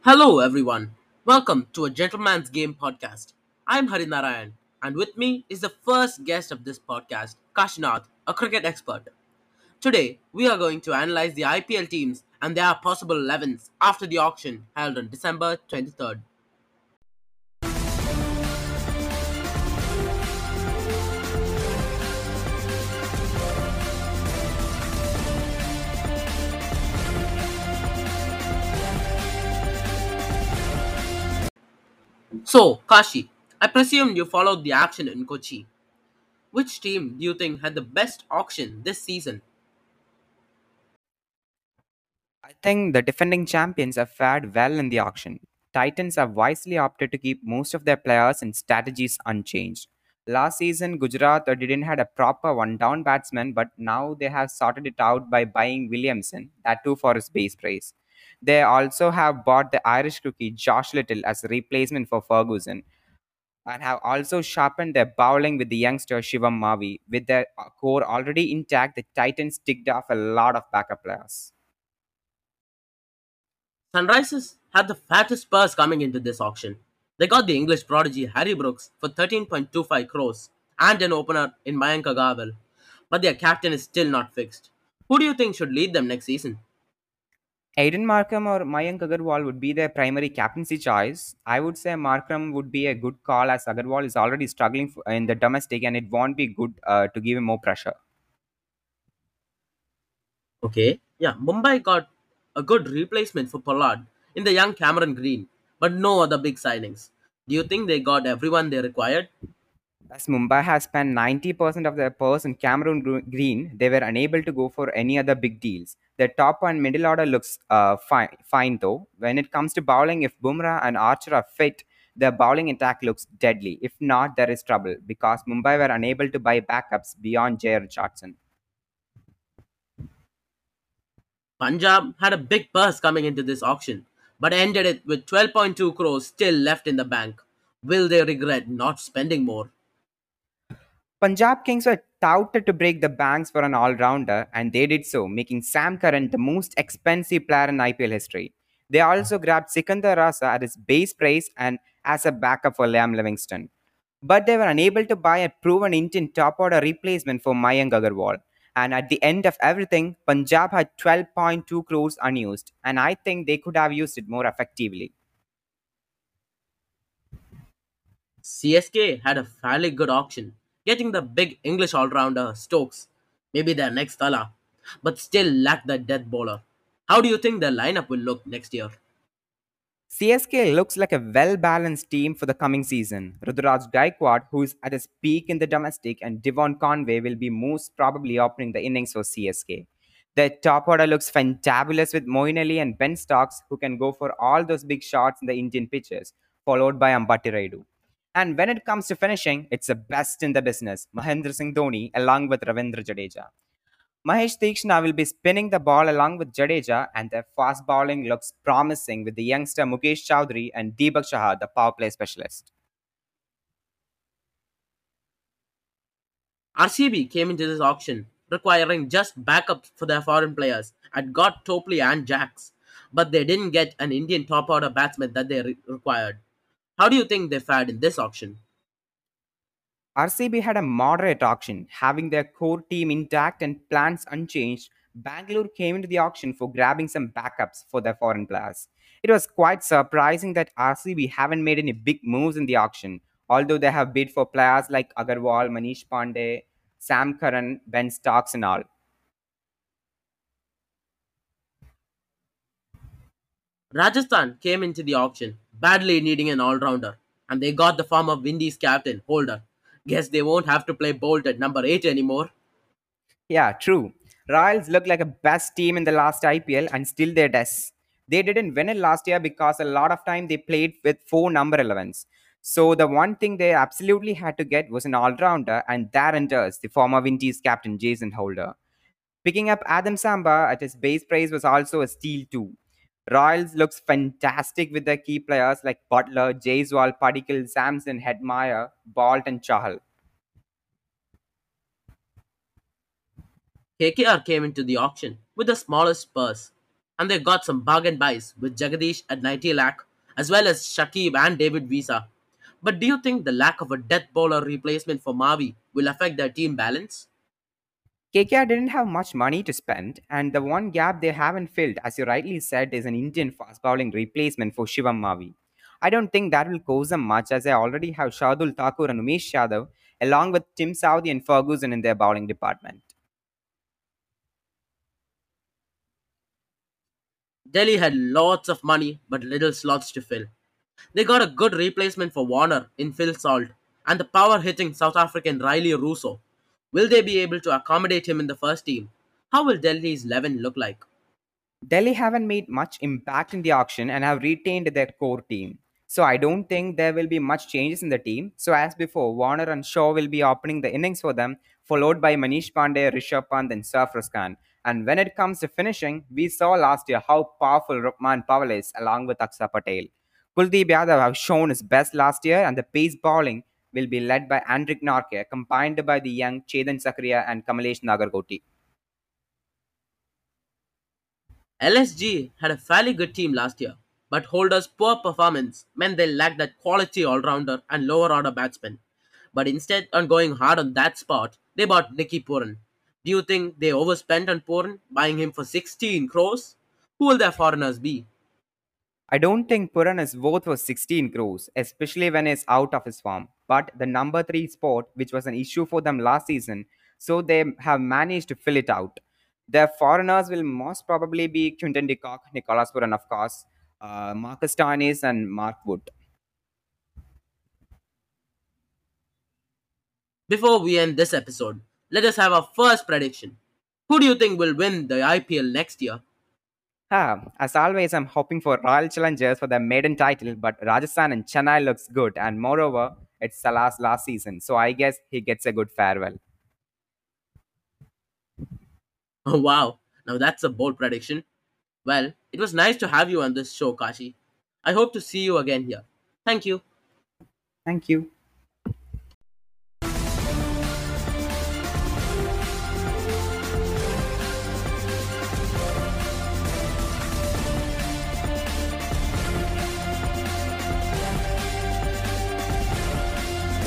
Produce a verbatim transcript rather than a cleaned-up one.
Hello, everyone. Welcome to a Gentleman's Game podcast. I'm Harinarayan, and with me is the first guest of this podcast, Kashinath, a cricket expert. Today, we are going to analyze the I P L teams and their possible elevens after the auction held on December twenty-third. So, Kashi, I presume you followed the action in Kochi. Which team do you think had the best auction this season? I think the defending champions have fared well in the auction. Titans have wisely opted to keep most of their players and strategies unchanged. Last season, Gujarat uh, didn't had a proper one-down batsman, but now they have sorted it out by buying Williamson, that too for his base price. They also have bought the Irish rookie Josh Little as a replacement for Ferguson, and have also sharpened their bowling with the youngster Shivam Mavi. With their uh, core already intact, the Titans ticked off a lot of backup players. Sunrisers had the fattest purse coming into this auction. They got the English prodigy Harry Brooks for thirteen point two five crores and an opener in Mayank Agarwal, but their captain is still not fixed. Who do you think should lead them next season? Aiden Markham or Mayank Agarwal would be their primary captaincy choice. I would say Markham would be a good call as Agarwal is already struggling f- in the domestic and it won't be good uh, to give him more pressure. Okay, yeah, Mumbai got a good replacement for Pollard in the young Cameron Green, but no other big signings. Do you think they got everyone they required? As Mumbai has spent ninety percent of their purse on Cameron Gr- Green, they were unable to go for any other big deals. Their top and middle order looks uh, fine, fine though. When it comes to bowling, if Bumrah and Archer are fit, their bowling attack looks deadly. If not, there is trouble because Mumbai were unable to buy backups beyond Jay Richardson. Punjab had a big purse coming into this auction, but ended it with twelve point two crores still left in the bank. Will they regret not spending more? Punjab Kings were touted to break the banks for an all-rounder, and they did so, making Sam Curran the most expensive player in I P L history. They also grabbed Sikandar Raza at his base price and as a backup for Liam Livingston. But they were unable to buy a proven Indian top-order replacement for Mayank Agarwal. And at the end of everything, Punjab had twelve point two crores unused, and I think they could have used it more effectively. C S K had a fairly good auction, getting the big English all-rounder Stokes, maybe their next Tala, but still lack that death bowler. How do you think their lineup will look next year? C S K looks like a well balanced team for the coming season. Rudraj Gaikwad, who is at his peak in the domestic, and Devon Conway will be most probably opening the innings for C S K. Their top order looks fantabulous with Moeen Ali and Ben Stokes, who can go for all those big shots in the Indian pitches, followed by Ambati Raidu. And when it comes to finishing, it's the best in the business, Mahendra Singh Dhoni along with Ravindra Jadeja. Mahesh Theekshana will be spinning the ball along with Jadeja, and their fast bowling looks promising with the youngster Mukesh Chowdhury and Deepak Shah, the power play specialist. R C B came into this auction requiring just backups for their foreign players and got Topley and Jacks, but they didn't get an Indian top order batsman that they re- required. How do you think they fared in this auction? R C B had a moderate auction, having their core team intact and plans unchanged. Bangalore came into the auction for grabbing some backups for their foreign players. It was quite surprising that R C B haven't made any big moves in the auction, although they have bid for players like Agarwal, Manish Pandey, Sam Curran, Ben Stokes, and all. Rajasthan came into the auction badly needing an all rounder, and they got the former Windies captain, Holder. Guess they won't have to play Bolt at number eight anymore. Yeah, true. Royals look like a best team in the last I P L and still they're des. They didn't win it last year because a lot of time they played with four number elevens. So the one thing they absolutely had to get was an all-rounder, and there enters the former Windies captain Jason Holder. Picking up Adam Samba at his base price was also a steal too. Royals looks fantastic with their key players like Butler, Jaiswal, Padikkal, Samson, Hedmeyer, Bolt, and Chahal. K K R came into the auction with the smallest purse. And they got some bargain buys with Jagadish at ninety lakh, as well as Shakib and David Visa. But do you think the lack of a death bowler replacement for Mavi will affect their team balance? K K R didn't have much money to spend, and the one gap they haven't filled, as you rightly said, is an Indian fast bowling replacement for Shivam Mavi. I don't think that will cause them much, as they already have Shardul Thakur and Umesh Yadav, along with Tim Southey and Ferguson in their bowling department. Delhi had lots of money but little slots to fill. They got a good replacement for Warner in Phil Salt and the power hitting South African Riley Russo. Will they be able to accommodate him in the first team? How will Delhi's eleven look like? Delhi haven't made much impact in the auction and have retained their core team. So I don't think there will be much changes in the team. So as before, Warner and Shaw will be opening the innings for them, followed by Manish Pandey, Rishabh Pant, and Sarfraz Khan. And when it comes to finishing, we saw last year how powerful Rukman Paval is along with Aksa Patel. Kuldeep Yadav have shown his best last year, and the pace bowling will be led by Andrik Norke, combined by the young Chetan Sakriya and Kamalesh Nagarkoti. L S G had a fairly good team last year, but Holder's poor performance meant they lacked that quality all-rounder and lower order batsman. But instead on going hard on that spot, they bought Nicky Puran. Do you think they overspent on Puran, buying him for sixteen crores? Who will their foreigners be? I don't think Puran is worth for sixteen crores, especially when he's out of his form. But the number three spot, which was an issue for them last season, so they have managed to fill it out. Their foreigners will most probably be Quinton de Kock, Nicholas Puran, of course, uh, Marcus Stoinis, and Mark Wood. Before we end this episode, let us have our first prediction. Who do you think will win the I P L next year? Ah, as always, I'm hoping for Royal Challengers for their maiden title, but Rajasthan and Chennai looks good, and moreover, it's Salah's last season, so I guess he gets a good farewell. Oh wow, now that's a bold prediction. Well, it was nice to have you on this show, Kashi. I hope to see you again here. Thank you. Thank you.